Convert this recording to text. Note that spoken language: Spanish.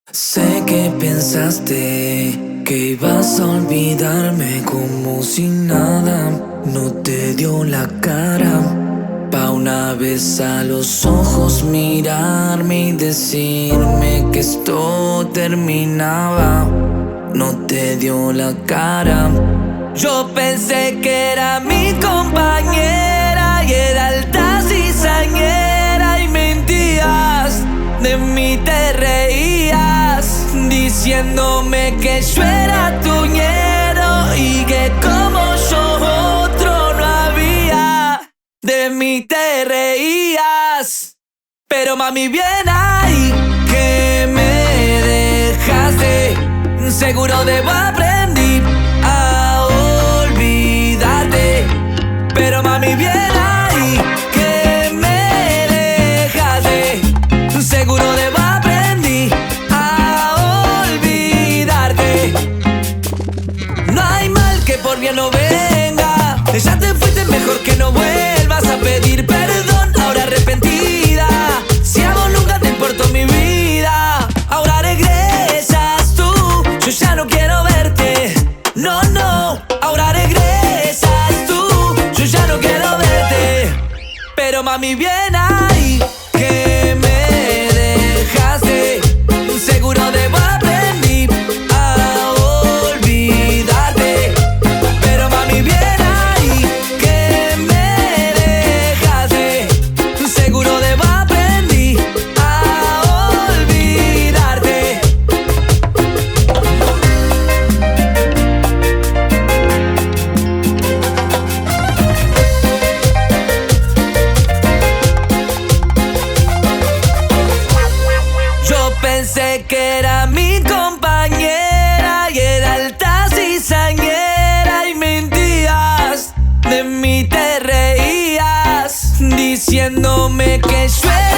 Sé que pensaste que ibas a olvidarme como si nada. No te dio la cara pa' una vez a los ojos mirarme y decirme que esto terminaba. No te dio la cara. Yo pensé que era mi compañera y era alta cizañera y mentías, de mí te reías, diciéndome que yo era tu ñero y que como yo otro no había. De mí te reías, pero mami bien ahí que me dejaste. Seguro debo aprendí a olvidarte, pero mami bien ahí que me dejaste. Seguro debo aprendí a olvidarte. No hay mal que por bien no venga. Ya te fuiste, mejor que no vuelvas a pedir perdón. Ahora arrepentida, si a vos nunca te importó mi vida. Ahora regresas tú, yo ya no quiero verte. No, no, ahora regresas tú, yo ya no quiero verte. Pero mami bien ahí que me dejaste. Seguro debo aprendí a olvidarte, pero mami bien ahí que me dejaste. Seguro debo aprendí a olvidarte. Yo pensé que era mi compañera y era alta cizañera y mentías, de mí te reías, diciéndome que yo era